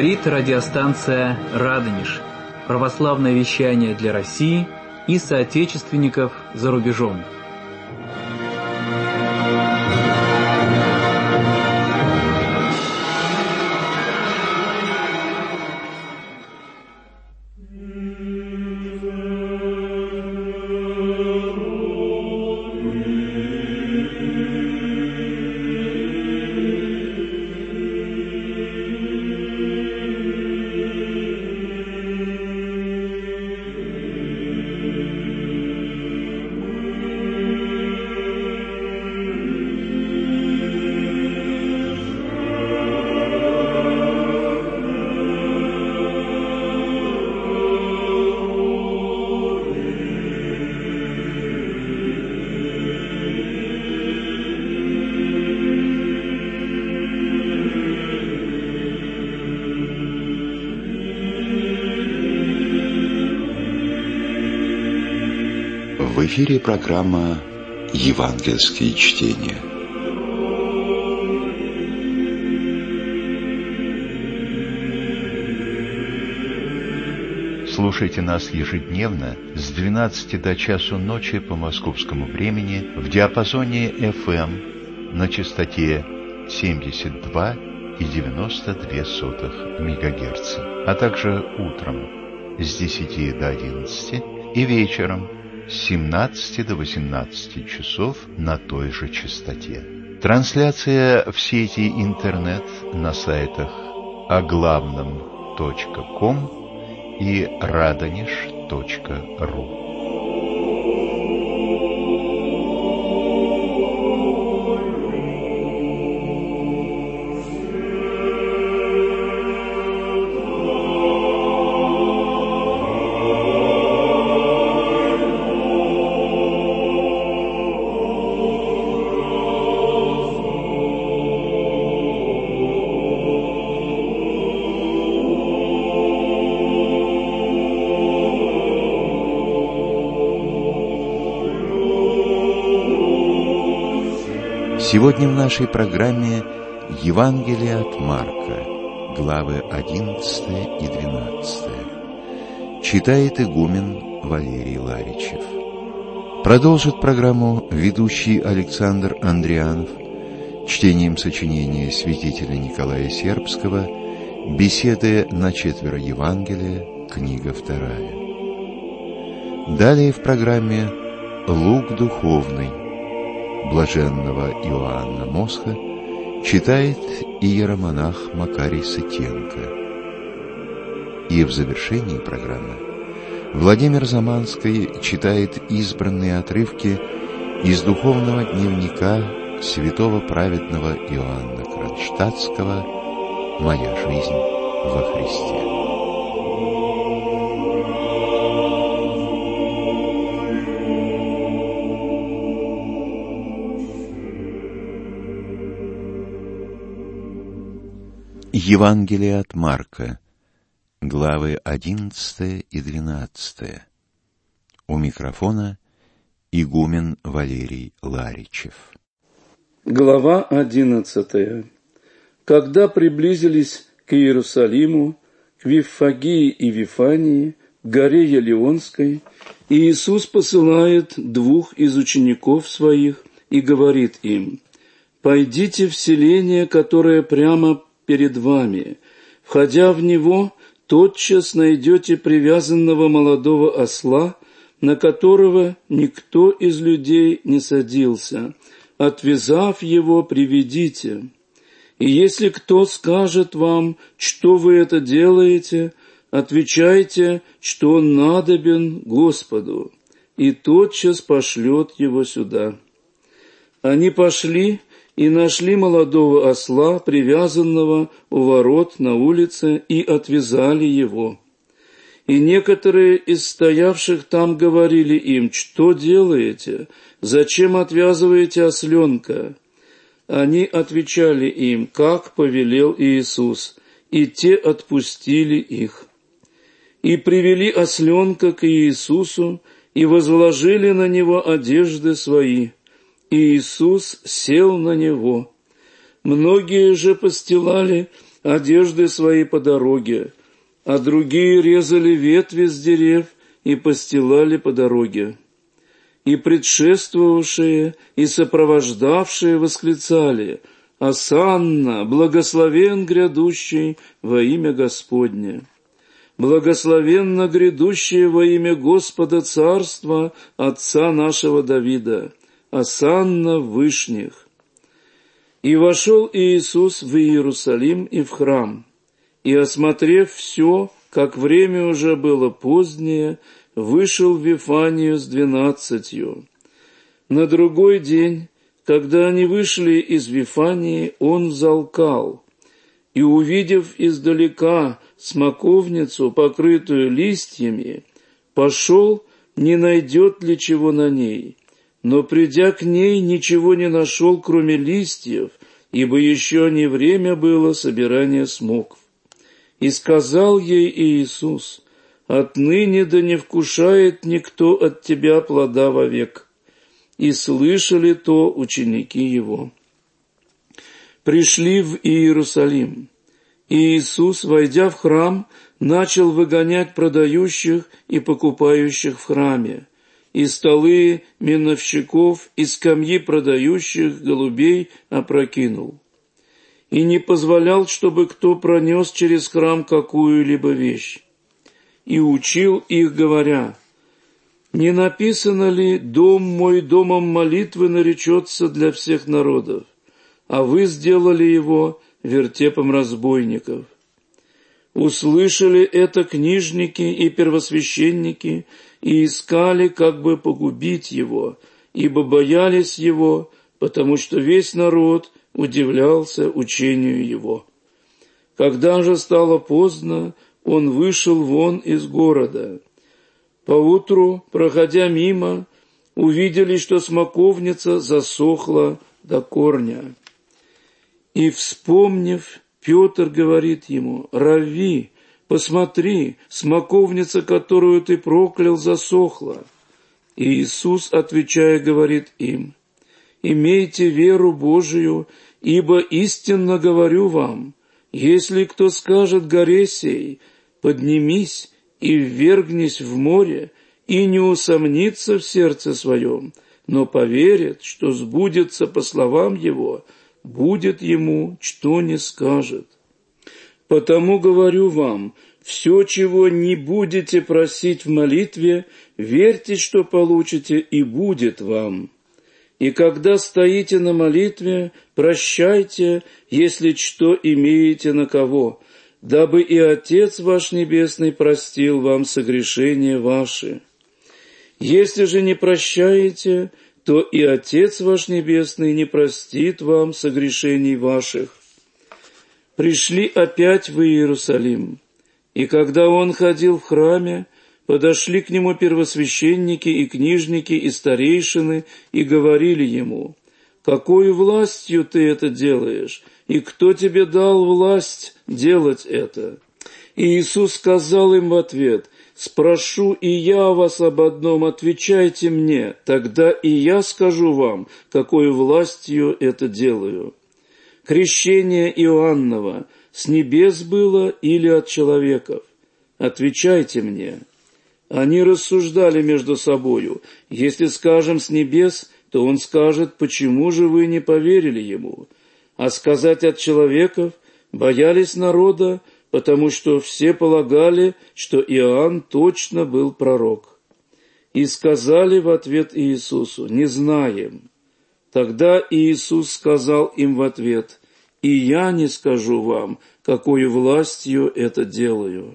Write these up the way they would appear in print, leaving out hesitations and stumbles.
Говорит радиостанция «Радонеж». Православное вещание для России и соотечественников за рубежом. В эфире программа «Евангельские чтения». Слушайте нас ежедневно с 12 до часу ночи по московскому времени в диапазоне FM на частоте 72,92 МГц, а также утром с 10 до 11 и вечером с 17 до 18 часов на той же частоте. Трансляция в сети интернет на сайтах оглавном.ком и radonеж.ру. Сегодня в нашей программе Евангелие от Марка, главы 11 и 12. Читает игумен Валерий Ларичев. Продолжит программу ведущий Александр Андрианов чтением сочинения святителя Николая Сербского «Беседы на четверо Евангелия», книга 2. Далее в программе «Лук духовный» блаженного Иоанна Мосха читает иеромонах Макарий Сытенко. И в завершении программы Владимир Заманский читает избранные отрывки из духовного дневника святого праведного Иоанна Кронштадтского «Моя жизнь во Христе». Евангелие от Марка, главы 11 и 12. У микрофона игумен Валерий Ларичев. Глава 11. Когда приблизились к Иерусалиму, к Виффагии и Вифании, к горе Елеонской, Иисус посылает 2 из учеников своих и говорит им: «Пойдите в селение, которое прямо перед вами. Входя в него, тотчас найдете привязанного молодого осла, на которого никто из людей не садился. Отвязав его, приведите. И если кто скажет вам, что вы это делаете, отвечайте, что он надобен Господу, и тотчас пошлет его сюда». Они пошли и нашли молодого осла, привязанного у ворот на улице, и отвязали его. И некоторые из стоявших там говорили им: «Что делаете? Зачем отвязываете осленка?» Они отвечали им, как повелел Иисус, и те отпустили их. И привели осленка к Иисусу, и возложили на него одежды свои. И Иисус сел на него. Многие же постилали одежды свои по дороге, а другие резали ветви с дерев и постилали по дороге. И предшествовавшие и сопровождавшие восклицали: «Осанна, благословен грядущий во имя Господне! Благословенно грядущее во имя Господа царства Отца нашего Давида! Осанна в вышних!» И вошел Иисус в Иерусалим и в храм, и, осмотрев все, как время уже было позднее, вышел в Вифанию с 12. На другой день, когда они вышли из Вифании, он взалкал, и, увидев издалека смоковницу, покрытую листьями, пошел, не найдет ли чего на ней. Но, придя к ней, ничего не нашел, кроме листьев, ибо еще не время было собирания смокв. И сказал ей Иисус: «Отныне да не вкушает никто от тебя плода вовек». И слышали то ученики его. Пришли в Иерусалим. И Иисус, войдя в храм, начал выгонять продающих и покупающих в храме, и столы миновщиков, и скамьи продающих голубей опрокинул. И не позволял, чтобы кто пронес через храм какую-либо вещь. И учил их, говоря: «Не написано ли: дом мой домом молитвы наречется для всех народов, а вы сделали его вертепом разбойников?» Услышали это книжники и первосвященники и искали, как бы погубить его, ибо боялись его, потому что весь народ удивлялся учению его. Когда же стало поздно, он вышел вон из города. Поутру, проходя мимо, увидели, что смоковница засохла до корня. И, вспомнив, Петр говорит ему: «Равви, посмотри, смоковница, которую ты проклял, засохла». И Иисус, отвечая, говорит им: «Имейте веру Божию, ибо истинно говорю вам, если кто скажет горе сей: поднимись и ввергнись в море, и не усомнится в сердце своем, но поверит, что сбудется по словам его, будет ему, что не скажет. Потому говорю вам, все, чего не будете просить в молитве, верьте, что получите, и будет вам. И когда стоите на молитве, прощайте, если что имеете на кого, дабы и Отец ваш Небесный простил вам согрешения ваши. Если же не прощаете, то и Отец ваш Небесный не простит вам согрешений ваших». Пришли опять в Иерусалим, и когда он ходил в храме, подошли к нему первосвященники и книжники и старейшины и говорили ему: «Какою властью ты это делаешь? И кто тебе дал власть делать это?» И Иисус сказал им в ответ: «Спрошу и я вас об одном, отвечайте мне, тогда и я скажу вам, какой властью это делаю. Крещение Иоаннова с небес было или от человеков? Отвечайте мне». Они рассуждали между собою: «Если скажем с небес, то он скажет: почему же вы не поверили ему? А сказать от человеков боялись народа, потому что все полагали, что Иоанн точно был пророк». И сказали в ответ Иисусу: «Не знаем». Тогда Иисус сказал им в ответ: «И я не скажу вам, какой властью это делаю».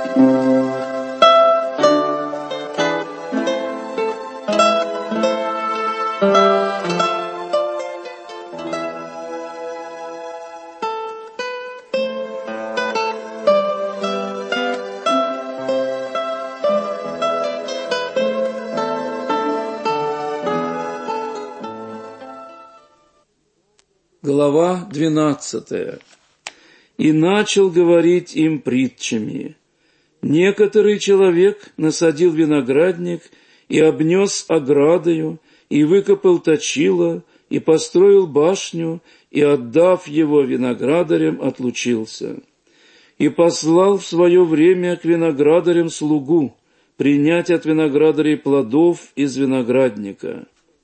Глава 12. «И начал говорить им притчами. Некоторый человек насадил виноградник и обнес оградою, и выкопал точило, и построил башню, и, отдав его виноградарям, отлучился. И послал в свое время к виноградарям слугу принять от виноградарей плодов из виноградника.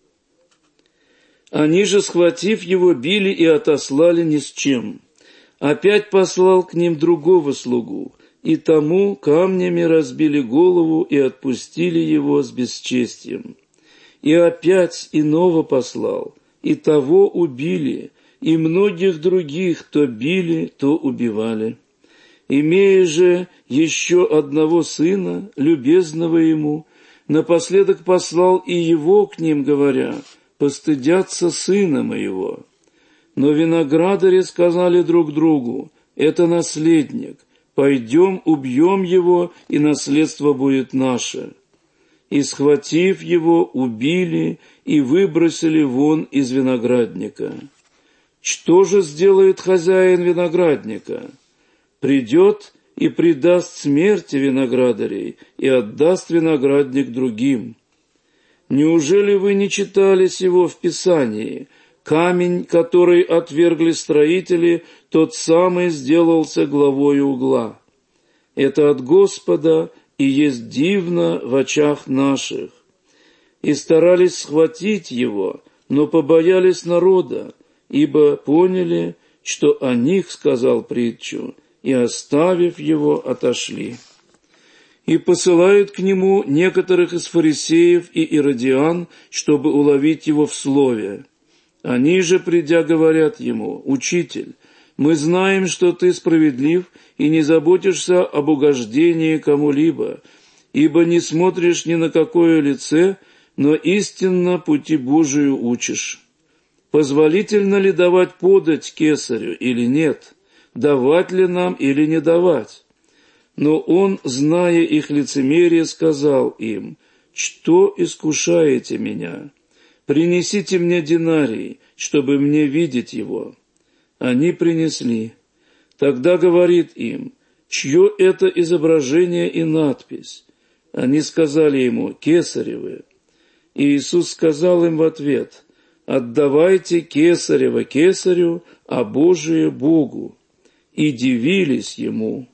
Они же, схватив его, били и отослали ни с чем. Опять послал к ним другого слугу, и тому камнями разбили голову и отпустили его с бесчестием. И опять иного послал, и того убили, и многих других то били, то убивали. Имея же еще одного сына, любезного ему, напоследок послал и его к ним, говоря: «Постыдятся сына моего». Но виноградари сказали друг другу: «Это наследник, пойдем убьем его, и наследство будет наше». И, схватив его, убили и выбросили вон из виноградника. Что же сделает хозяин виноградника? Придет и предаст смерти виноградарей, и отдаст виноградник другим. Неужели вы не читали сего в Писании? Камень, который отвергли строители, тот самый сделался главою угла. Это от Господа и есть дивно в очах наших. И старались схватить его, но побоялись народа, ибо поняли, что о них сказал притчу, и, оставив его, отошли. И посылают к нему некоторых из фарисеев и иродиан, чтобы уловить его в слове. Они же, придя, говорят ему: «Учитель, мы знаем, что ты справедлив и не заботишься об угождении кому-либо, ибо не смотришь ни на какое лице, но истинно пути Божию учишь. Позволительно ли давать подать кесарю или нет? Давать ли нам или не давать?» Но он, зная их лицемерие, сказал им: «Что искушаете меня? Принесите мне динарий, чтобы мне видеть его». Они принесли. Тогда говорит им: «Чье это изображение и надпись?» Они сказали ему: «Кесаревы». И Иисус сказал им в ответ: «Отдавайте кесарево кесарю, а Божие Богу». И дивились ему.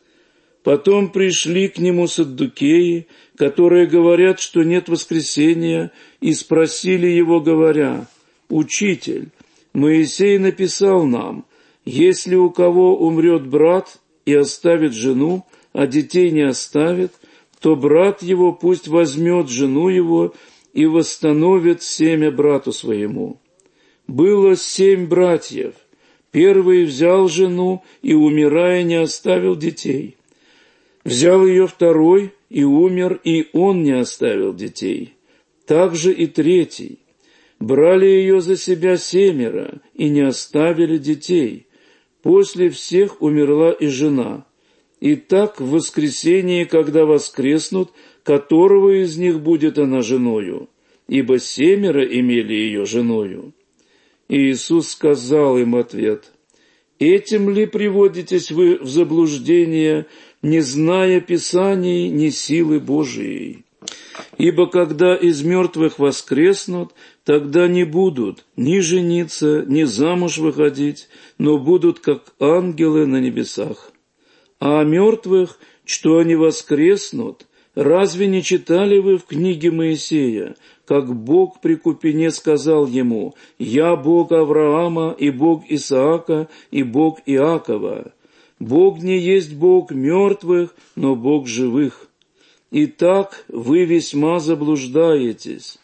Потом пришли к нему саддукеи, которые говорят, что нет воскресения, и спросили его, говоря: «Учитель, Моисей написал нам: если у кого умрет брат и оставит жену, а детей не оставит, то брат его пусть возьмет жену его и восстановит семя брату своему. Было 7 братьев. Первый взял жену и, умирая, не оставил детей. Взял ее второй и умер, и он не оставил детей. Также и третий. Брали ее за себя 7 и не оставили детей. После всех умерла и жена. И так в воскресении, когда воскреснут, которого из них будет она женою? Ибо 7 имели ее женою». И Иисус сказал им в ответ: «Этим ли приводитесь вы в заблуждение, не зная Писаний, ни силы Божией? Ибо когда из мертвых воскреснут, тогда не будут ни жениться, ни замуж выходить, но будут как ангелы на небесах. А о мертвых, что они воскреснут, разве не читали вы в книге Моисея, как Бог при купине сказал ему: «Я Бог Авраама, и Бог Исаака, и Бог Иакова»? Бог не есть Бог мертвых, но Бог живых. Итак, вы весьма заблуждаетесь».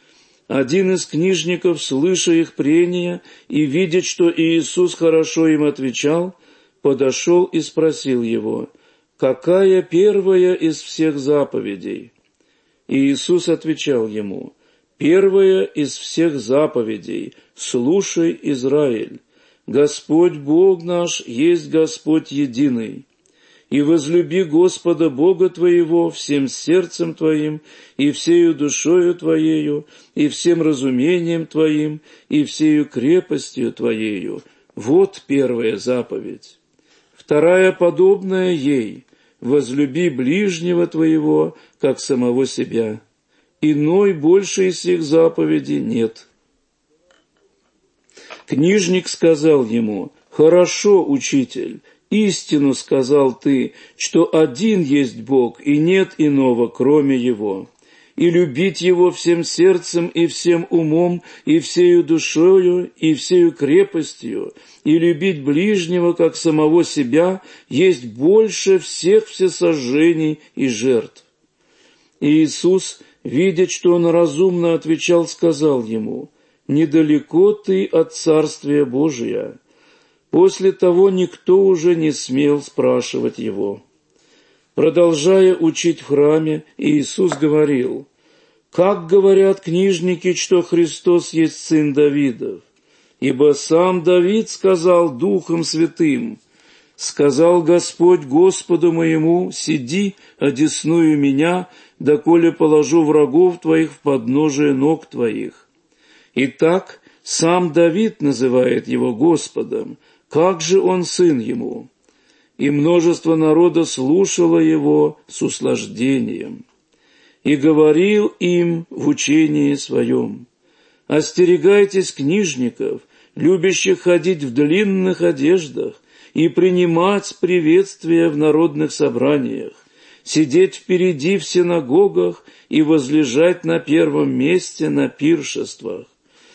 Один из книжников, слыша их прения и видя, что Иисус хорошо им отвечал, подошел и спросил его: какая первая из всех заповедей? И Иисус отвечал ему: первая из всех заповедей: слушай, Израиль, Господь Бог наш есть Господь единый. И возлюби Господа Бога твоего всем сердцем твоим, и всею душою твоею, и всем разумением твоим, и всею крепостью твоею. Вот первая заповедь. Вторая, подобная ей: возлюби ближнего твоего, как самого себя. Иной больше из всех заповедей нет. Книжник сказал ему: хорошо, учитель, истину сказал ты, что один есть Бог, и нет иного, кроме Его. И любить Его всем сердцем, и всем умом, и всею душою, и всею крепостью, и любить ближнего, как самого себя, есть больше всех всесожжений и жертв. И Иисус, видя, что он разумно отвечал, сказал ему: недалеко ты от Царствия Божия. После того никто уже не смел спрашивать его. Продолжая учить в храме, Иисус говорил: как говорят книжники, что Христос есть сын Давидов? Ибо сам Давид сказал Духом Святым: сказал Господь Господу моему: сиди, одесную меня, доколе положу врагов твоих в подножие ног твоих. Итак, сам Давид называет его Господом, как же он сын ему? И множество народа слушало его с услаждением. И говорил им в учении своем: остерегайтесь книжников, любящих ходить в длинных одеждах и принимать приветствия в народных собраниях, сидеть впереди в синагогах и возлежать на первом месте на пиршествах.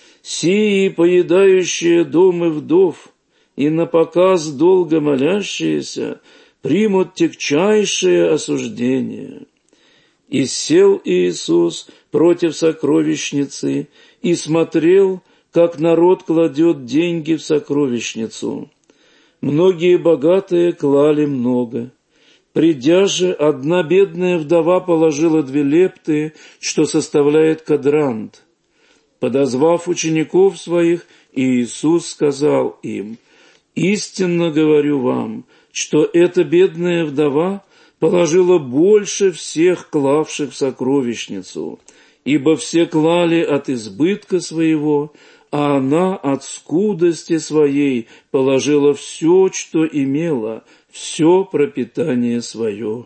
Сии, поедающие дом и вдов, и напоказ долго молящиеся, примут тягчайшее осуждение. И сел Иисус против сокровищницы и смотрел, как народ кладет деньги в сокровищницу. Многие богатые клали много. Придя же, одна бедная вдова положила 2 лепты, что составляет квадрант. Подозвав учеников своих, Иисус сказал им: истинно говорю вам, что эта бедная вдова положила больше всех клавших в сокровищницу, ибо все клали от избытка своего, а она от скудости своей положила все, что имела, все пропитание свое.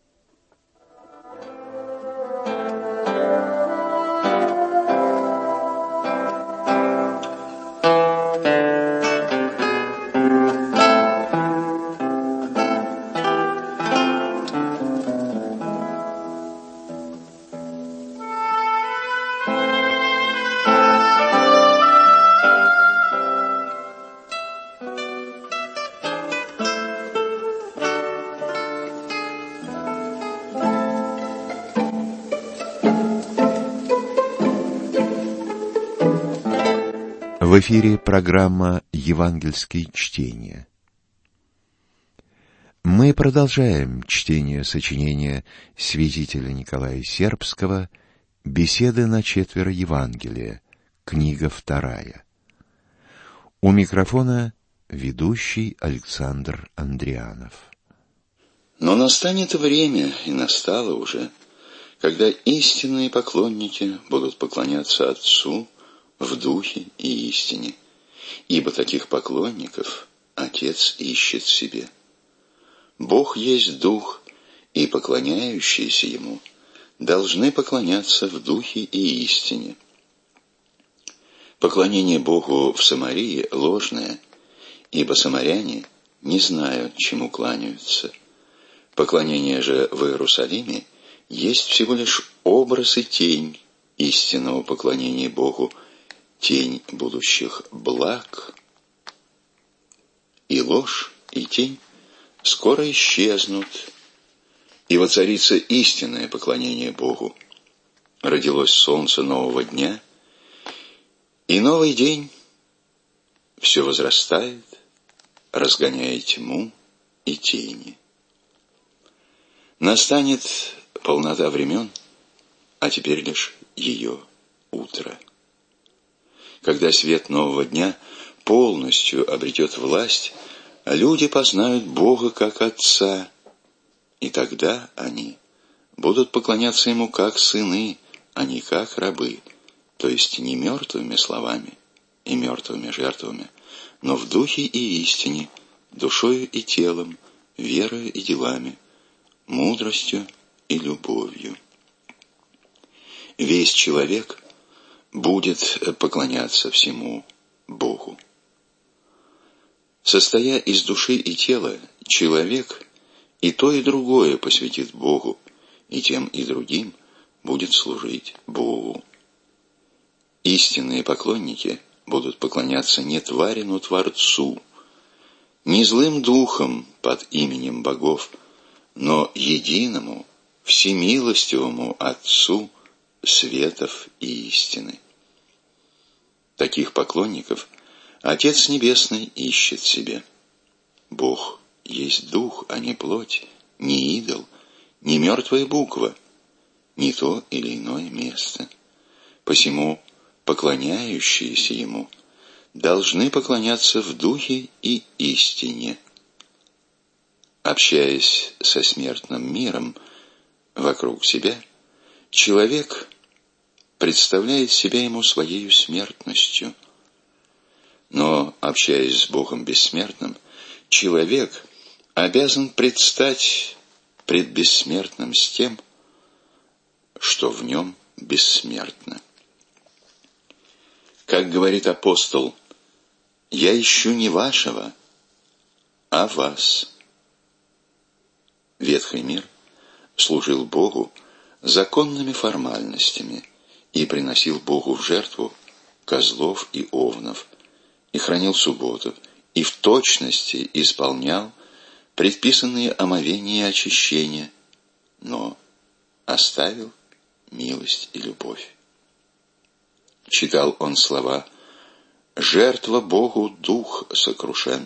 В эфире программа «Евангельские чтения». Мы продолжаем чтение сочинения святителя Николая Сербского «Беседы на 4 Евангелия», книга 2. У микрофона ведущий Александр Андрианов. Но настанет время, и настало уже, когда истинные поклонники будут поклоняться Отцу в духе и истине, ибо таких поклонников Отец ищет себе. Бог есть Дух, и поклоняющиеся Ему должны поклоняться в духе и истине. Поклонение Богу в Самарии ложное, ибо самаряне не знают, чему кланяются. Поклонение же в Иерусалиме есть всего лишь образ и тень истинного поклонения Богу, тень будущих благ. И ложь, и тень скоро исчезнут, и воцарится истинное поклонение Богу. Родилось солнце нового дня, и новый день все возрастает, разгоняя тьму и тени. Настанет полнота времен, а теперь лишь ее утро. Когда свет нового дня полностью обретет власть, люди познают Бога как Отца, и тогда они будут поклоняться Ему как сыны, а не как рабы, то есть не мертвыми словами и мертвыми жертвами, но в духе и истине, душою и телом, верою и делами, мудростью и любовью. Весь человек будет поклоняться всему Богу. Состоя из души и тела, человек и то, и другое посвятит Богу, и тем, и другим будет служить Богу. Истинные поклонники будут поклоняться не твари, но Творцу, не злым духом под именем богов, но единому, всемилостивому Отцу светов и истины. Таких поклонников Отец Небесный ищет себе. Бог есть дух, а не плоть, не идол, не мертвая буква, не то или иное место. Посему поклоняющиеся Ему должны поклоняться в духе и истине. Общаясь со смертным миром вокруг себя, человек представляет себя ему своею смертностью. Но, общаясь с Богом бессмертным, человек обязан предстать пред бессмертным с тем, что в нем бессмертно. Как говорит апостол, «Я ищу не вашего, а вас». Ветхий мир служил Богу законными формальностями и приносил Богу в жертву козлов и овнов, и хранил субботу, и в точности исполнял предписанные омовения и очищения, но оставил милость и любовь. Читал он слова «Жертва Богу дух сокрушен,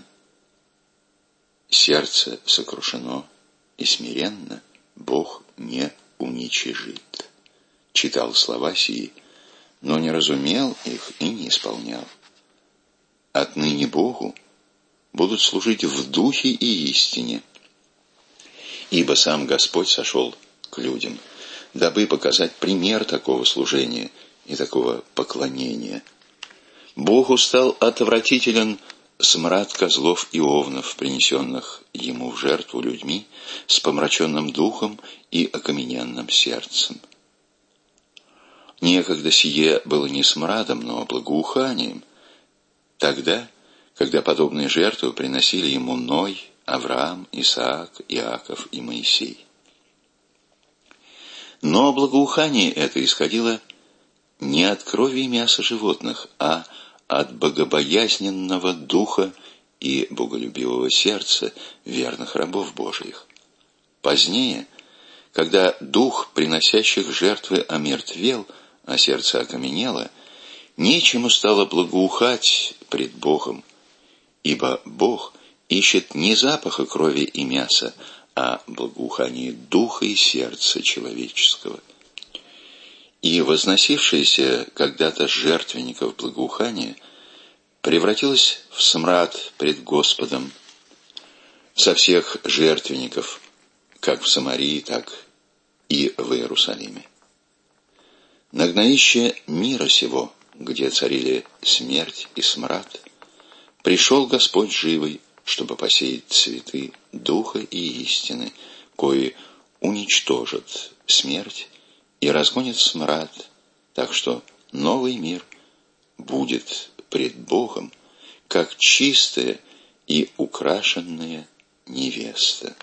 сердце сокрушено, и смиренно Бог не уничижит». Читал слова сии, но не разумел их и не исполнял. Отныне Богу будут служить в духе и истине, ибо сам Господь сошел к людям, дабы показать пример такого служения и такого поклонения. Богу стал отвратителен смрад козлов и овнов, принесенных Ему в жертву людьми с помраченным духом и окамененным сердцем. Некогда сие было не смрадом, но благоуханием, тогда, когда подобные жертвы приносили Ему Ной, Авраам, Исаак, Иаков и Моисей. Но благоухание это исходило не от крови и мяса животных, а от богобоязненного духа и боголюбивого сердца верных рабов Божиих. Позднее, когда дух приносящих жертвы омертвел, а сердце окаменело, нечему стало благоухать пред Богом, ибо Бог ищет не запаха крови и мяса, а благоухание духа и сердца человеческого. И возносившееся когда-то жертвенников благоухание превратилось в смрад пред Господом со всех жертвенников, как в Самарии, так и в Иерусалиме. На гноище мира сего, где царили смерть и смрад, пришел Господь живый, чтобы посеять цветы духа и истины, кои уничтожат смерть и разгонят смрад, так что новый мир будет пред Богом, как чистая и украшенная невеста.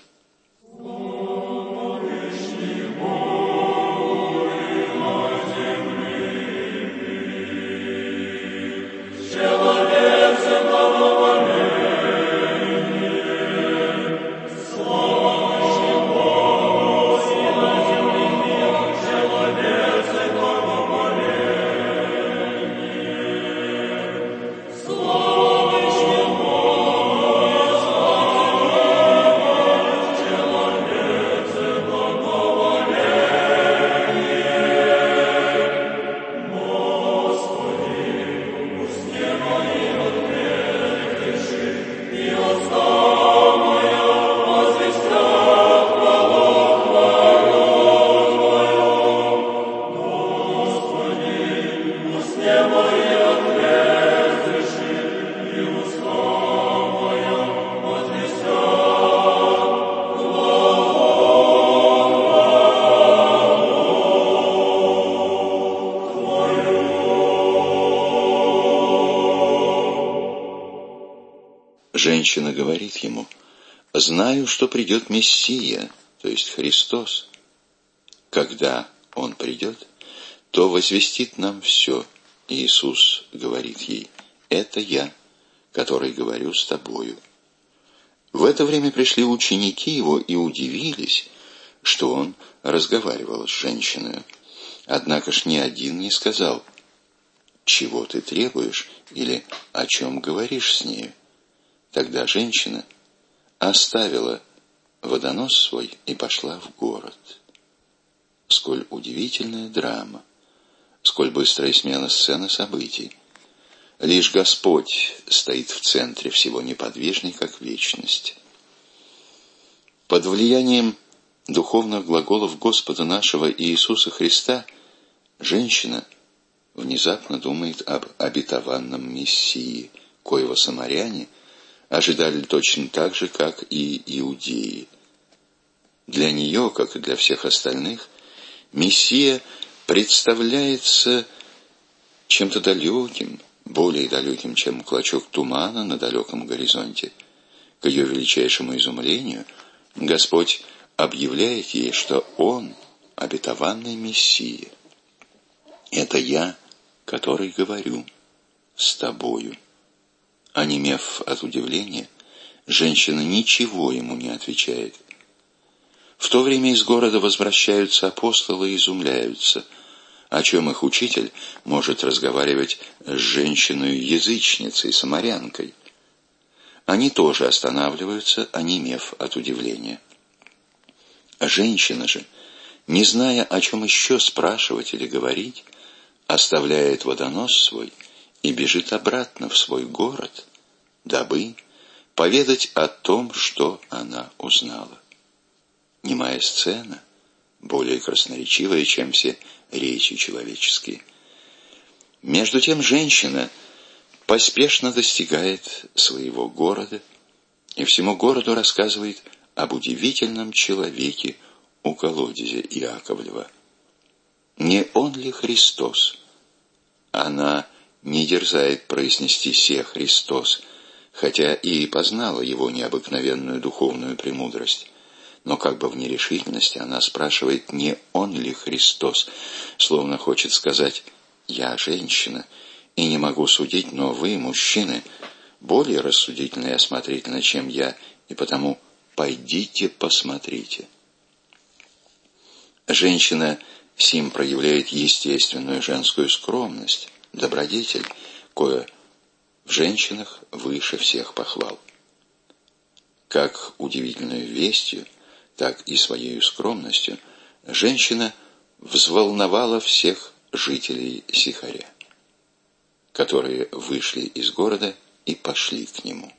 Женщина говорит ему: «Знаю, что придет Мессия, то есть Христос. Когда Он придет, то возвестит нам все». Иисус говорит ей: «Это я, который говорю с тобою». В это время пришли ученики Его и удивились, что Он разговаривал с женщиной. Однако ж ни один не сказал: «Чего ты требуешь?» или «О чем говоришь с нею?» Тогда женщина оставила водонос свой и пошла в город. Сколь удивительная драма, сколь быстрая смена сцены событий. Лишь Господь стоит в центре всего, неподвижный, как вечность. Под влиянием духовных глаголов Господа нашего Иисуса Христа женщина внезапно думает об обетованном Мессии, коего самаряне ожидали точно так же, как и иудеи. Для нее, как и для всех остальных, Мессия представляется чем-то далеким, более далеким, чем клочок тумана на далеком горизонте. К ее величайшему изумлению Господь объявляет ей, что Он — обетованный Мессия. «Это я, который говорю с тобою». Онемев от удивления, женщина ничего ему не отвечает. В то время из города возвращаются апостолы и изумляются, о чем их учитель может разговаривать с женщиной-язычницей, самарянкой. Они тоже останавливаются, онемев от удивления. Женщина же, не зная, о чем еще спрашивать или говорить, оставляет водонос свой и бежит обратно в свой город, дабы поведать о том, что она узнала. Немая сцена, более красноречивая, чем все речи человеческие. Между тем женщина поспешно достигает своего города и всему городу рассказывает об удивительном человеке у колодезя Иаковлева. Не он ли Христос? Она не дерзает произнести «се Христос», хотя и познала его необыкновенную духовную премудрость. Но как бы в нерешительности она спрашивает, не он ли Христос, словно хочет сказать: «Я женщина и не могу судить, но вы, мужчины, более рассудительны и осмотрительны, чем я, и потому пойдите посмотрите». Женщина сим проявляет естественную женскую скромность, добродетель, кое в женщинах выше всех похвал. Как удивительную вестью, так и своей скромностью женщина взволновала всех жителей Сихаря, которые вышли из города и пошли к нему.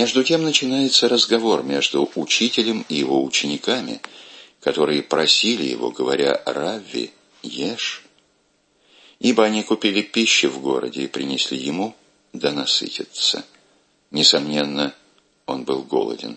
Между тем начинается разговор между учителем и его учениками, которые просили его, говоря: «Равви, ешь». Ибо они купили пищи в городе и принесли ему, да насытиться. Несомненно, он был голоден.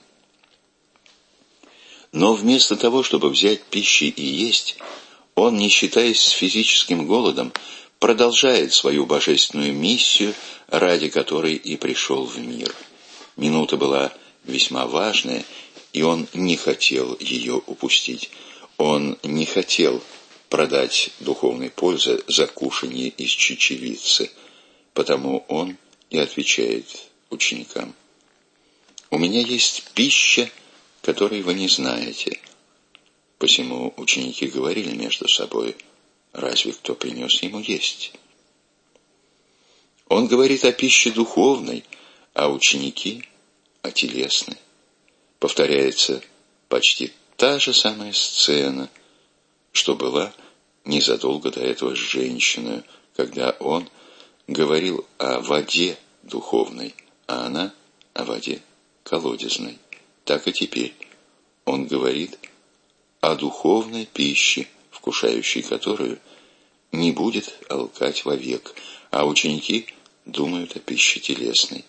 Но вместо того, чтобы взять пищи и есть, он, не считаясь с физическим голодом, продолжает свою божественную миссию, ради которой и пришел в мир. Минута была весьма важная, и он не хотел ее упустить. Он не хотел продать духовной пользы за кушанье из чечевицы, потому он и отвечает ученикам: «У меня есть пища, которой вы не знаете». Посему ученики говорили между собой: «Разве кто принес ему есть?» Он говорит о пище духовной, а ученики — о телесной. Повторяется почти та же самая сцена, что была незадолго до этого с женщиной, когда он говорил о воде духовной, а она о воде колодезной. Так и теперь он говорит о духовной пище, вкушающей которую не будет алкать вовек, а ученики думают о пище телесной.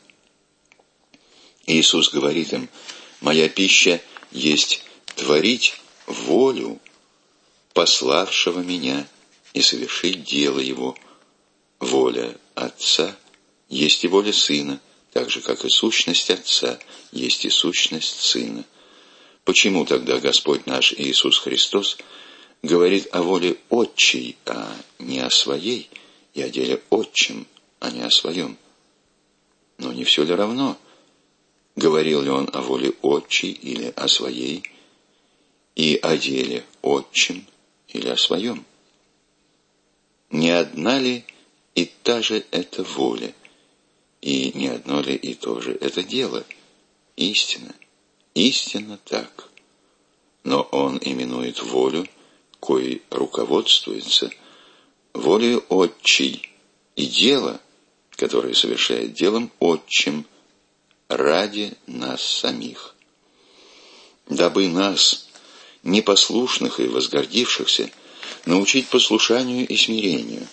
Иисус говорит им: «Моя пища есть творить волю пославшего меня и совершить дело его. Воля Отца есть и воля Сына, так же, как и сущность Отца есть и сущность Сына». Почему тогда Господь наш Иисус Христос говорит о воле Отчей, а не о своей, и о деле Отчим, а не о своем? Но не все ли равно, говорил ли он о воле Отчей или о своей, и о деле Отчим или о своем? Не одна ли и та же это воля, и не одно ли и то же это дело? Истина, истинно так. Но он именует волю, коей руководствуется, волею Отчей, и дело, которое совершает делом Отчим, ради нас самих. Дабы нас, непослушных и возгордившихся, научить послушанию и смирению.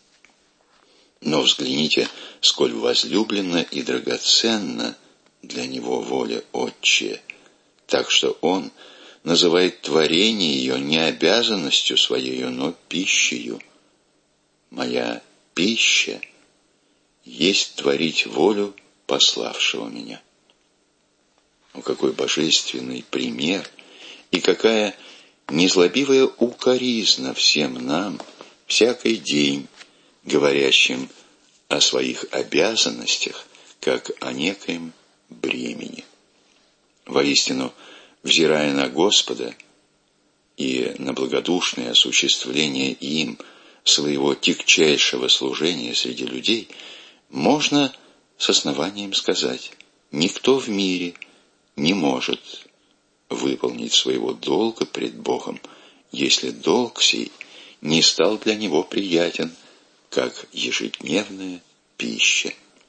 Но взгляните, сколь возлюблена и драгоценна для него воля Отчия, так что он называет творение ее не обязанностью своею, но пищею. «Моя пища есть творить волю пославшего меня». О, какой божественный пример и какая незлобивая укоризна всем нам, всякий день, говорящим о своих обязанностях, как о некоем бремени. Воистину, взирая на Господа и на благодушное осуществление им своего тягчайшего служения среди людей, можно с основанием сказать: никто в мире не может выполнить своего долга пред Богом, если долг сей не стал для него приятен, как ежедневная пища.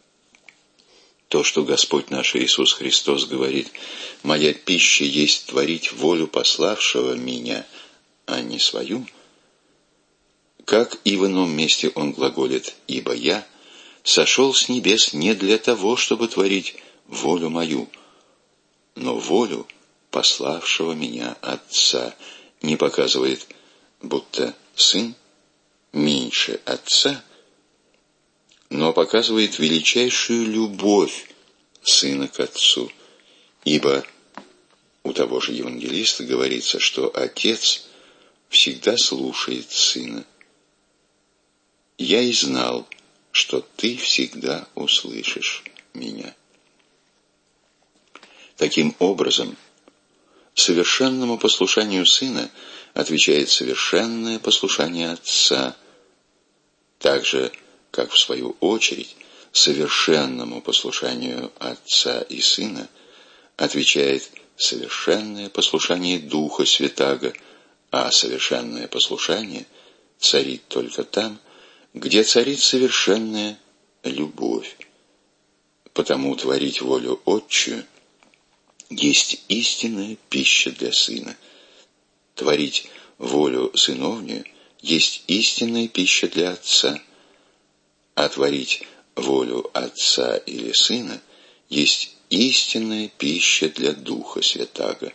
То, что Господь наш Иисус Христос говорит: «Моя пища есть творить волю пославшего меня, а не свою», как и в ином месте он глаголит: «Ибо я сошел с небес не для того, чтобы творить волю мою, но волю пославшего меня Отца», не показывает, будто Сын меньше Отца, но показывает величайшую любовь Сына к Отцу, ибо у того же евангелиста говорится, что Отец всегда слушает Сына. «Я и знал, что ты всегда услышишь меня». Таким образом, совершенному послушанию Сына отвечает совершенное послушание Отца, так же, как в свою очередь совершенному послушанию Отца и Сына отвечает совершенное послушание Духа Святаго, а совершенное послушание царит только там, где царит совершенная любовь, Потому творить волю Отчию есть истинная пища для сына. Творить волю сыновнюю есть истинная пища для отца, а творить волю отца или сына есть истинная пища для Духа Святаго.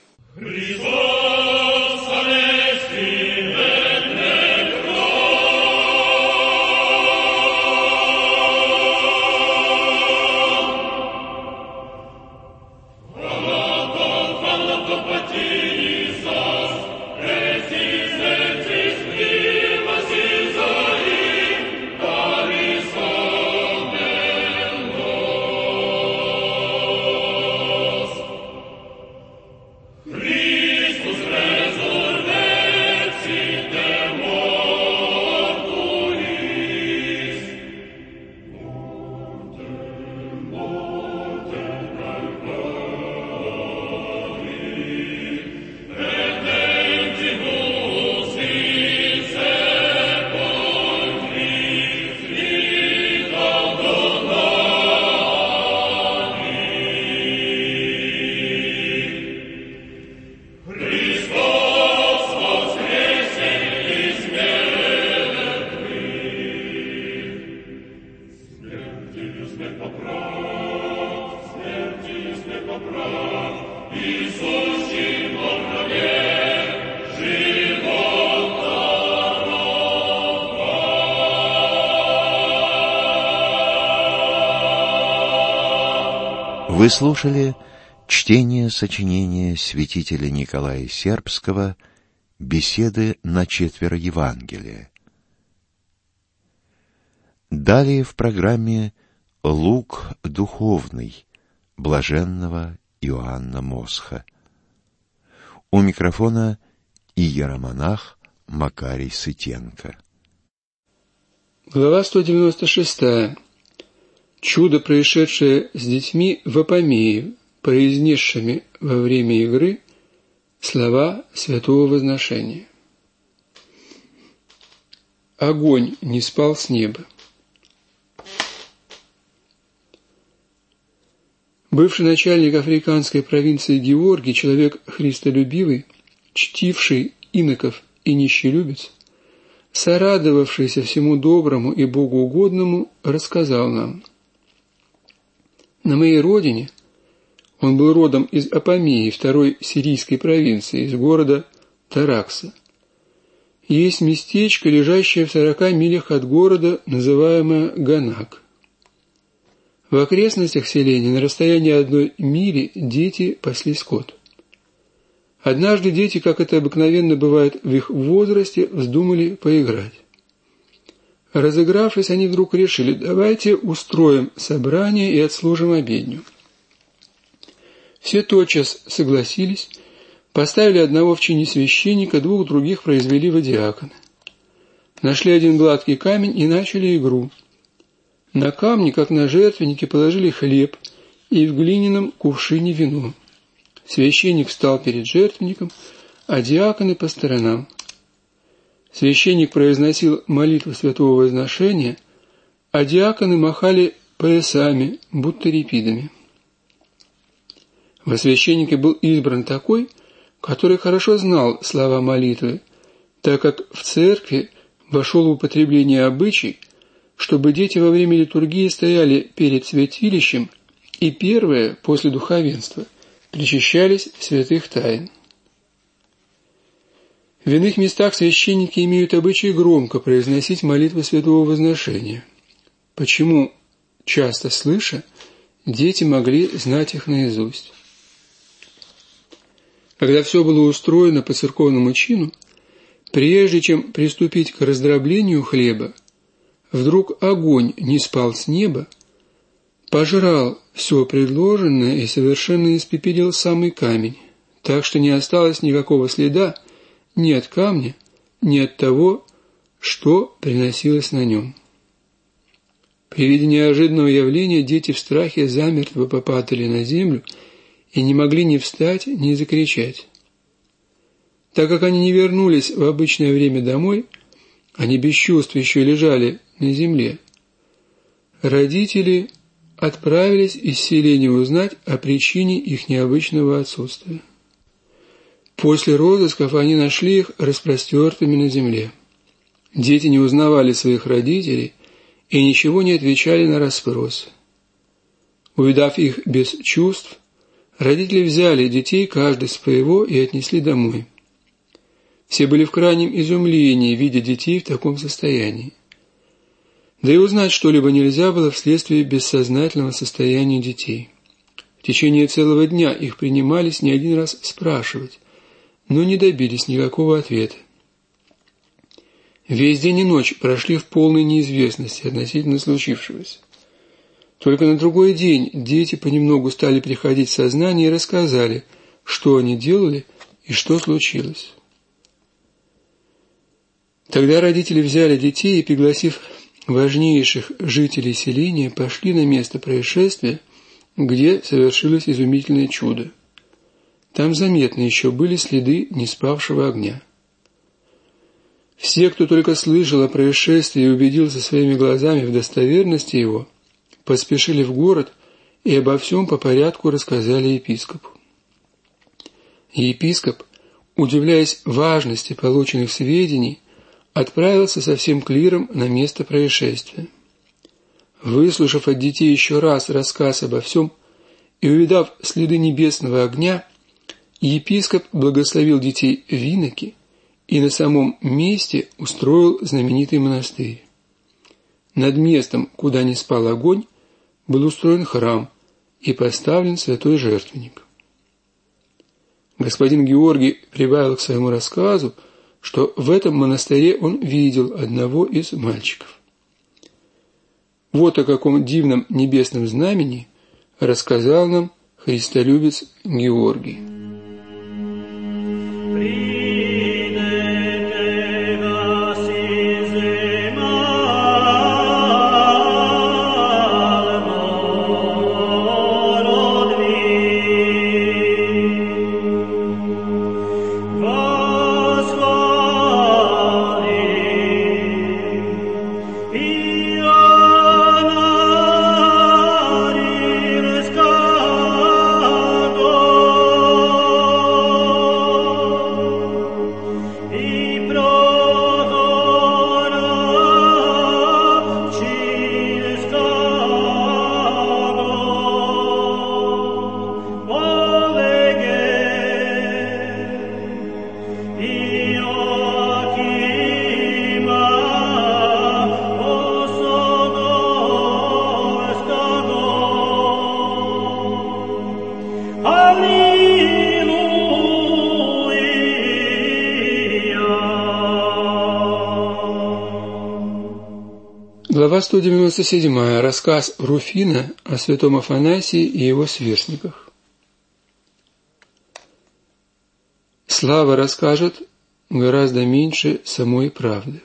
Вы слушали чтение сочинения святителя Николая Сербского «Беседы на четверо Евангелия». Далее в программе «Лук духовный» блаженного Иоанна Мосха. У микрофона иеромонах Макарий Сытенко. Глава 196. Чудо, происшедшее с детьми в Апамее, произнесшими во время игры слова святого возношения. Огонь не спал с неба. Бывший начальник африканской провинции Георгий, человек христолюбивый, чтивший иноков и нищелюбец, сорадовавшийся всему доброму и богоугодному, рассказал нам: на моей родине, он был родом из Апамеи, второй сирийской провинции, из города Таракса, есть местечко, лежащее в 40 милях от города, называемое Ганак. В окрестностях селения на расстоянии 1 мили дети пасли скот. Однажды дети, как это обыкновенно бывает в их возрасте, вздумали поиграть. Разыгравшись, они вдруг решили: давайте устроим собрание и отслужим обедню. Все тотчас согласились, поставили одного в чине священника, 2 других произвели во диаконы. Нашли один гладкий камень и начали игру. На камне, как на жертвеннике, положили хлеб и в глиняном кувшине вино. Священник встал перед жертвенником, а диаконы по сторонам. Священник произносил молитву святого возношения, а диаконы махали поясами, будто репидами. Во священнике был избран такой, который хорошо знал слова молитвы, так как в церкви вошел в употребление обычай, чтобы дети во время литургии стояли перед святилищем и первые, после духовенства, причащались святых тайн. В иных местах священники имеют обычай громко произносить молитвы святого возношения. Почему, часто слыша, дети могли знать их наизусть? Когда все было устроено по церковному чину, прежде чем приступить к раздроблению хлеба, вдруг огонь не спал с неба, пожрал все предложенное и совершенно испепелил самый камень, так что не осталось никакого следа ни от камня, ни от того, что приносилось на нем. При виде неожиданного явления дети в страхе замертво попадали на землю и не могли ни встать, ни закричать. Так как они не вернулись в обычное время домой, они без чувств еще лежали на земле. Родители отправились из селения узнать о причине их необычного отсутствия. После розысков они нашли их распростертыми на земле. Дети не узнавали своих родителей и ничего не отвечали на расспросы. Увидав их без чувств, родители взяли детей каждый своего и отнесли домой. Все были в крайнем изумлении, видя детей в таком состоянии. Да и узнать что-либо нельзя было вследствие бессознательного состояния детей. В течение целого дня их принимались не один раз спрашивать, но не добились никакого ответа. Весь день и ночь прошли в полной неизвестности относительно случившегося. Только на другой день дети понемногу стали приходить в сознание и рассказали, что они делали и что случилось. Тогда родители взяли детей и, пригласив важнейших жителей селения, пошли на место происшествия, где совершилось изумительное чудо. Там заметны еще были следы неспавшего огня. Все, кто только слышал о происшествии и убедился своими глазами в достоверности его, поспешили в город и обо всем по порядку рассказали епископу. Епископ, удивляясь важности полученных сведений, отправился со всем клиром на место происшествия. Выслушав от детей еще раз рассказ обо всем и увидав следы небесного огня, епископ благословил детей в иноки и на самом месте устроил знаменитый монастырь. Над местом, куда не спал огонь, был устроен храм и поставлен святой жертвенник. Господин Георгий прибавил к своему рассказу, что в этом монастыре он видел одного из мальчиков. Вот о каком дивном небесном знамени рассказал нам христолюбец Георгий. Глава 197. Рассказ Руфина о святом Афанасии и его сверстниках. Слава расскажет гораздо меньше самой правды.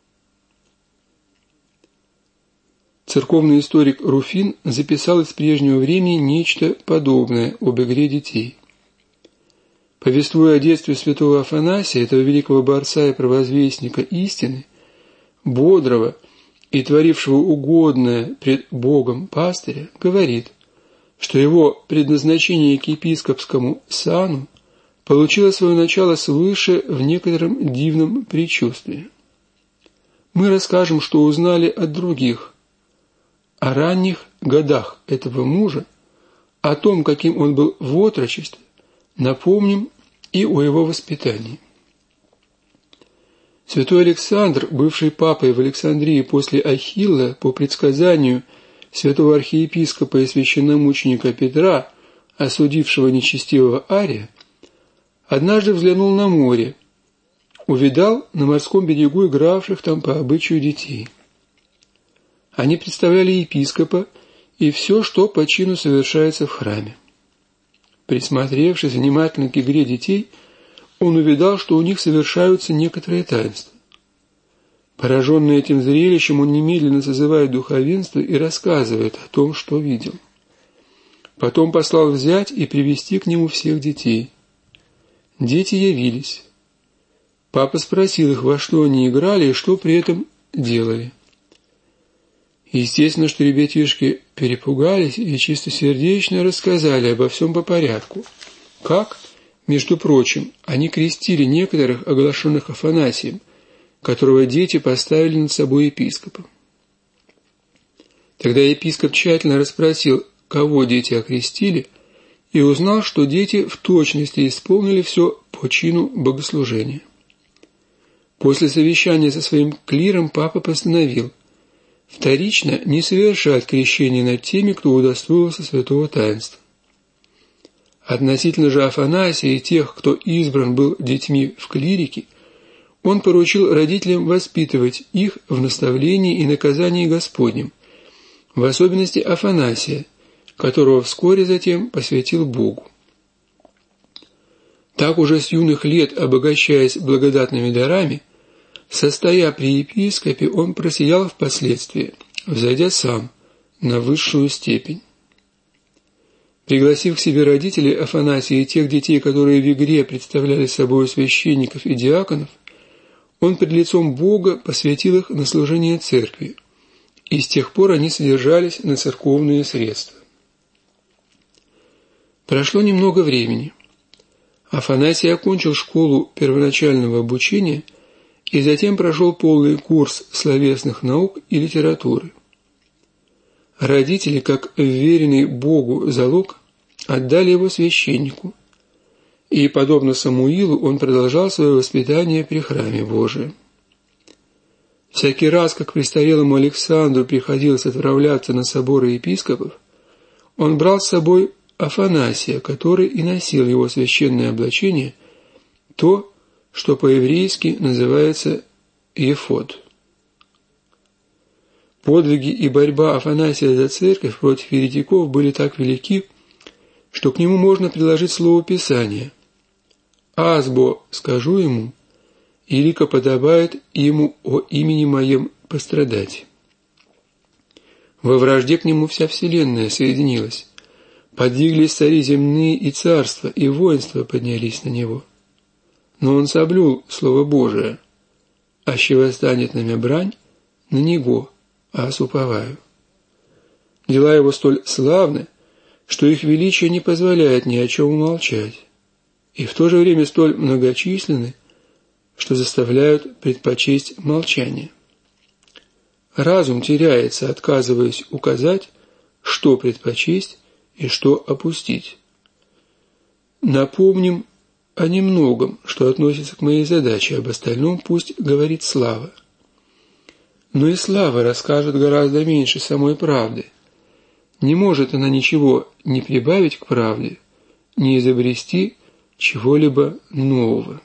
Церковный историк Руфин записал из прежнего времени нечто подобное об игре детей. Повествуя о детстве святого Афанасия, этого великого борца и провозвестника истины, бодрого и творившего угодное пред Богом пастыря, говорит, что его предназначение к епископскому сану получило свое начало свыше в некотором дивном предчувствии. Мы расскажем, что узнали от других, о ранних годах этого мужа, о том, каким он был в отрочестве, напомним и о его воспитании. Святой Александр, бывший папой в Александрии после Ахилла, по предсказанию святого архиепископа и священномученика Петра, осудившего нечестивого Ария, однажды взглянул на море, увидал на морском берегу игравших там по обычаю детей. Они представляли епископа и все, что по чину совершается в храме. Присмотревшись внимательно к игре детей, он увидал, что у них совершаются некоторые таинства. Пораженный этим зрелищем, он немедленно созывает духовенство и рассказывает о том, что видел. Потом послал взять и привести к нему всех детей. Дети явились. Папа спросил их, во что они играли и что при этом делали. Естественно, что ребятишки перепугались и чистосердечно рассказали обо всем по порядку. Как, между прочим, они крестили некоторых, оглашенных Афанасием, которого дети поставили над собой епископом. Тогда епископ тщательно расспросил, кого дети окрестили, и узнал, что дети в точности исполнили все по чину богослужения. После совещания со своим клиром папа постановил вторично не совершать крещение над теми, кто удостоился святого таинства. Относительно же Афанасия и тех, кто избран был детьми в клирике, он поручил родителям воспитывать их в наставлении и наказании Господнем, в особенности Афанасия, которого вскоре затем посвятил Богу. Так уже с юных лет, обогащаясь благодатными дарами, состоя при епископе, он просиял впоследствии, взойдя сам на высшую степень. Пригласив к себе родителей Афанасия и тех детей, которые в игре представляли собой священников и диаконов, он пред лицом Бога посвятил их на служение церкви, и с тех пор они содержались на церковные средства. Прошло немного времени. Афанасий окончил школу первоначального обучения и затем прошел полный курс словесных наук и литературы. Родители, как вверенный Богу залог, отдали его священнику, и, подобно Самуилу, он продолжал свое воспитание при храме Божием. Всякий раз, как престарелому Александру приходилось отправляться на соборы епископов, он брал с собой Афанасия, который и носил его священное облачение, то, что по-еврейски называется ефод. Подвиги и борьба Афанасия за церковь против еретиков были так велики, что к нему можно приложить слово Писания. «Азбо скажу ему, илико подобает ему о имени моем пострадать». Во вражде к нему вся вселенная соединилась. Подвиглись цари земные и царства, и воинства поднялись на него. Но он соблюл слово Божие, аще восстанет на мя брань, на него, аз уповаю. Дела его столь славны, что их величие не позволяет ни о чем умолчать, и в то же время столь многочисленны, что заставляют предпочесть молчание. Разум теряется, отказываясь указать, что предпочесть и что опустить. Напомним о немногом, что относится к моей задаче, об остальном пусть говорит слава. Но и слава расскажет гораздо меньше самой правды. Не может она ничего не прибавить к правде, не изобрести чего-либо нового.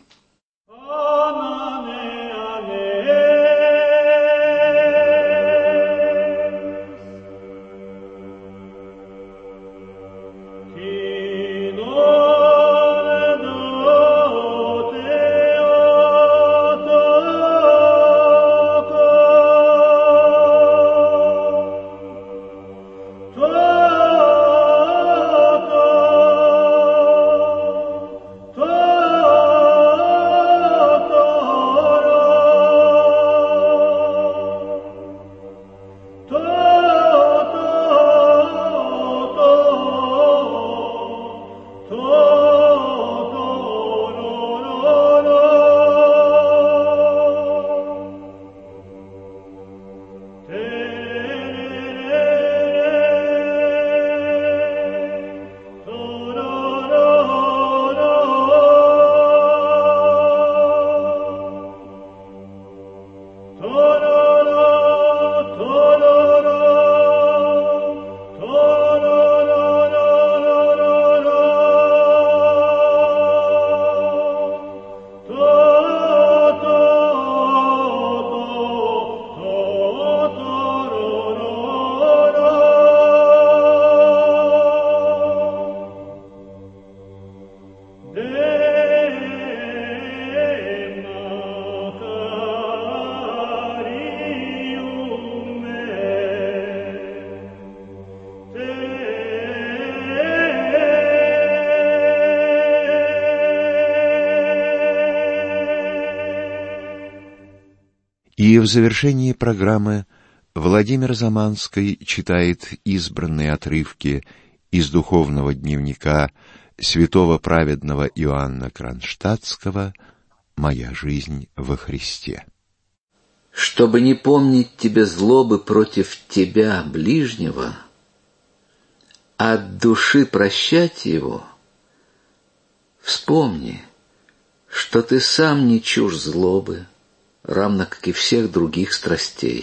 И в завершении программы Владимир Заманский читает избранные отрывки из духовного дневника святого праведного Иоанна Кронштадтского «Моя жизнь во Христе». Чтобы не помнить тебе злобы против тебя, ближнего, а от души прощать его, вспомни, что ты сам не чужд злобы, равно как и всех других страстей.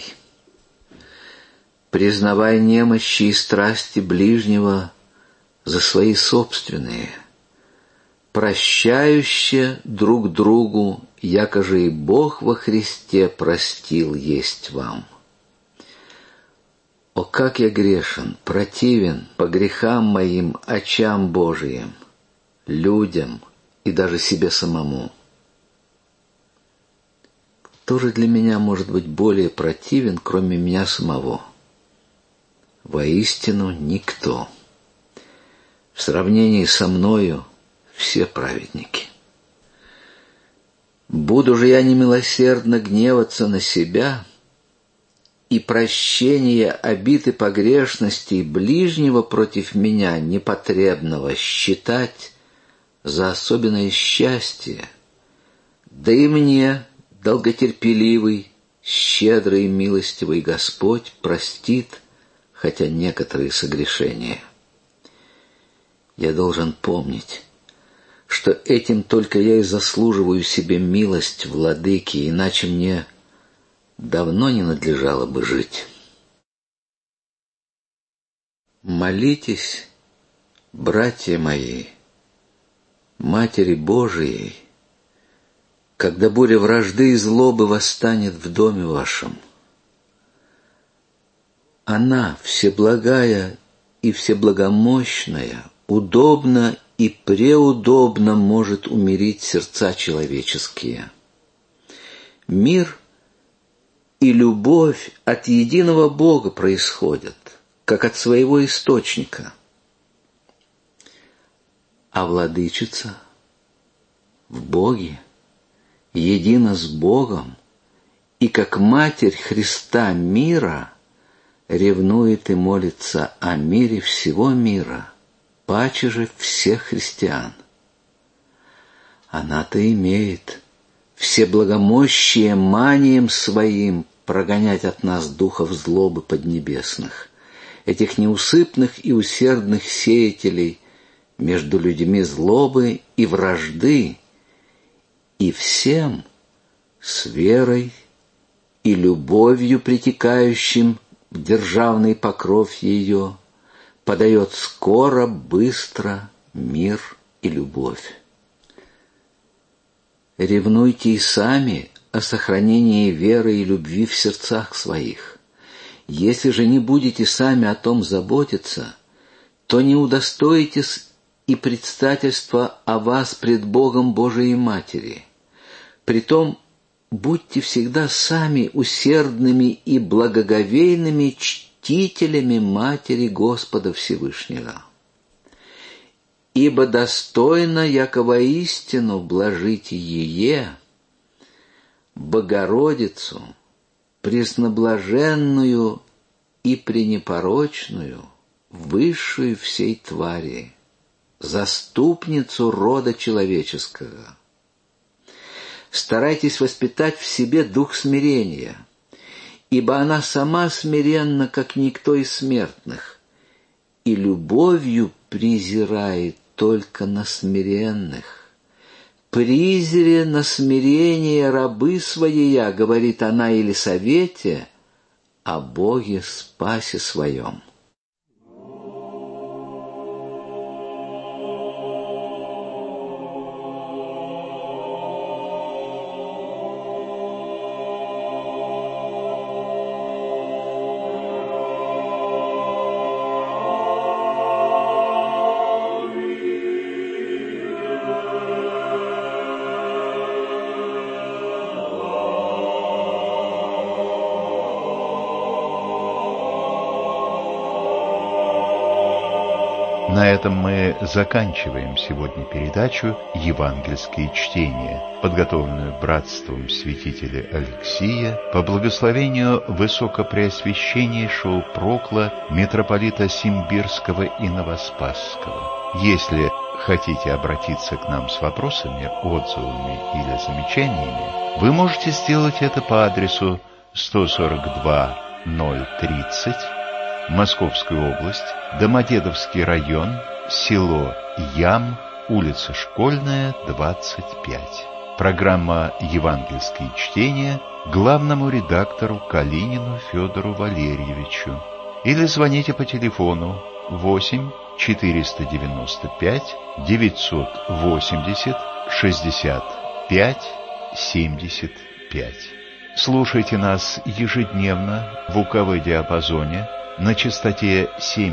Признавай немощи и страсти ближнего за свои собственные, прощающе друг другу, яко же и Бог во Христе простил есть вам. О, как я грешен, противен по грехам моим очам Божиим, людям и даже себе самому. Кто же для меня может быть более противен, кроме меня самого? Воистину никто. В сравнении со мною все праведники. Буду же я немилосердно гневаться на себя и прощение обид и погрешностей ближнего против меня непотребного считать за особенное счастье, да и мне, долготерпеливый, щедрый и милостивый Господь простит, хотя некоторые согрешения. Я должен помнить, что этим только я и заслуживаю себе милость Владыки, иначе мне давно не надлежало бы жить. Молитесь, братья мои, Матери Божией, когда буря вражды и злобы восстанет в доме вашем. Она, всеблагая и всеблагомощная, удобно и преудобно может умирить сердца человеческие. Мир и любовь от единого Бога происходят, как от своего источника. А владычица в Боге, едина с Богом, и как Матерь Христа мира ревнует и молится о мире всего мира, паче же всех христиан. Она-то имеет всеблагомощие манием своим прогонять от нас духов злобы поднебесных, этих неусыпных и усердных сеятелей между людьми злобы и вражды, и всем с верой и любовью притекающим в державный покров ее подает скоро, быстро мир и любовь. Ревнуйте и сами о сохранении веры и любви в сердцах своих. Если же не будете сами о том заботиться, то не удостоитесь и предстательства о вас пред Богом Божией Матери. Притом будьте всегда сами усердными и благоговейными чтителями Матери Господа Всевышнего. Ибо достойно, яко воистину блажите Ее, Богородицу, пресноблаженную и пренепорочную, высшую всей твари, заступницу рода человеческого. Старайтесь воспитать в себе дух смирения, ибо она сама смиренна, как никто из смертных, и любовью презирает только на смиренных. «Призре на смирение рабы своея», говорит она Елисавете, о Боге спасе своем. На этом мы заканчиваем сегодня передачу «Евангельские чтения», подготовленную братством святителя Алексия по благословению высокопреосвященнейшего прокла митрополита Симбирского и Новоспасского. Если хотите обратиться к нам с вопросами, отзывами или замечаниями, вы можете сделать это по адресу 142-030, Московская область, Домодедовский район, село Ям, улица Школьная, 25. Программа «Евангельские чтения» главному редактору Калинину Федору Валерьевичу. Или звоните по телефону 8 495 980 65 75. Слушайте нас ежедневно в УКВ-диапазоне на частоте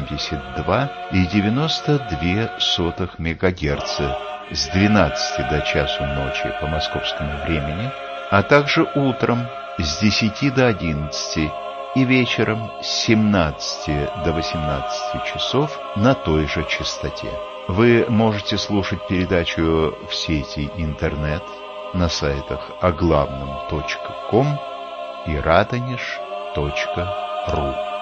72,92 МГц с 12 до часу ночи по московскому времени, а также утром с 10 до 11 и вечером с 17 до 18 часов на той же частоте. Вы можете слушать передачу в сети интернет на сайтах оглавном.ком и радонеж.ру.